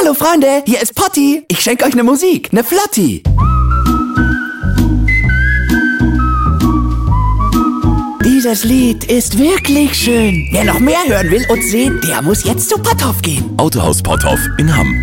Hallo Freunde, hier ist Potti. Ich schenke euch eine Musik, eine Flotti. Dieses Lied ist wirklich schön. Wer noch mehr hören will und sehen, der muss jetzt zu Potthoff gehen. Autohaus Potthoff in Hamm.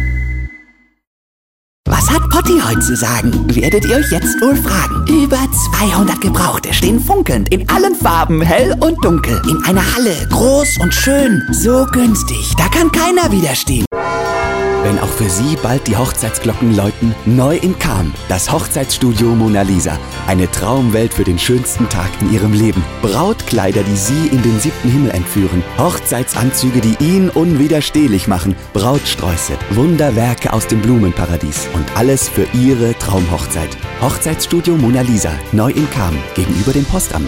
Was hat Potti heute zu sagen, werdet ihr euch jetzt wohl fragen. Über 200 Gebrauchte stehen funkelnd in allen Farben, hell und dunkel. In einer Halle, groß und schön, so günstig, da kann keiner widerstehen. Wenn auch für Sie bald die Hochzeitsglocken läuten, neu in Cham, das Hochzeitsstudio Mona Lisa. Eine Traumwelt für den schönsten Tag in Ihrem Leben. Brautkleider, die Sie in den 7. Himmel entführen. Hochzeitsanzüge, die ihn unwiderstehlich machen. Brautsträuße, Wunderwerke aus dem Blumenparadies. Und alles für Ihre Traumhochzeit. Hochzeitsstudio Mona Lisa, neu in Cham, gegenüber dem Postamt.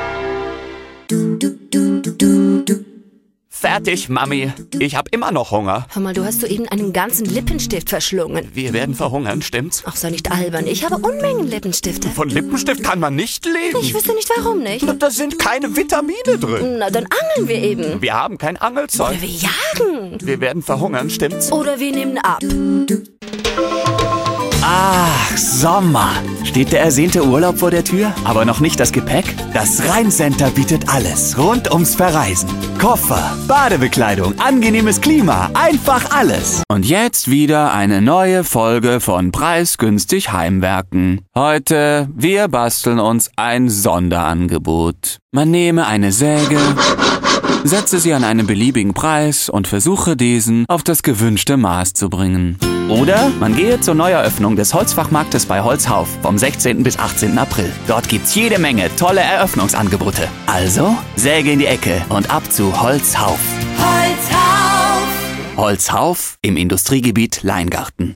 Fertig, Mami. Ich hab immer noch Hunger. Hör mal, du hast soeben einen ganzen Lippenstift verschlungen. Wir werden verhungern, stimmt's? Ach, sei nicht albern. Ich habe Unmengen Lippenstifte. Von Lippenstift kann man nicht leben. Ich wüsste nicht, warum nicht. Da sind keine Vitamine drin. Na, dann angeln wir eben. Wir haben kein Angelzeug. Oder wir jagen. Wir werden verhungern, stimmt's? Oder wir nehmen ab. Ach, Sommer. Steht der ersehnte Urlaub vor der Tür? Aber noch nicht das Gepäck? Das Rhein-Center bietet alles rund ums Verreisen. Koffer, Badebekleidung, angenehmes Klima, einfach alles. Und jetzt wieder eine neue Folge von Preisgünstig Heimwerken. Heute, wir basteln uns ein Sonderangebot. Man nehme eine Säge, setze sie an einen beliebigen Preis und versuche diesen auf das gewünschte Maß zu bringen. Oder man gehe zur Neueröffnung des Holzfachmarktes bei Holzhauf vom 16. bis 18. April. Dort gibt's jede Menge tolle Eröffnungsangebote. Also, Säge in die Ecke und ab zu Holzhauf. Holzhauf! Holzhauf im Industriegebiet Leingarten.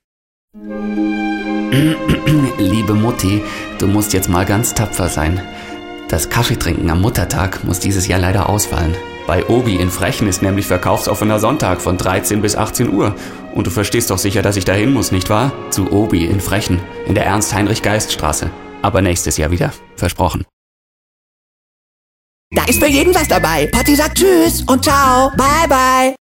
Liebe Mutti, du musst jetzt mal ganz tapfer sein. Das Kaffeetrinken am Muttertag muss dieses Jahr leider ausfallen. Bei Obi in Frechen ist nämlich verkaufsoffener Sonntag von 13 bis 18 Uhr. Und du verstehst doch sicher, dass ich dahin muss, nicht wahr? Zu Obi in Frechen, in der Ernst-Heinrich-Geist-Straße. Aber nächstes Jahr wieder. Versprochen. Da ist für jeden was dabei. Potti sagt Tschüss und Ciao. Bye, bye.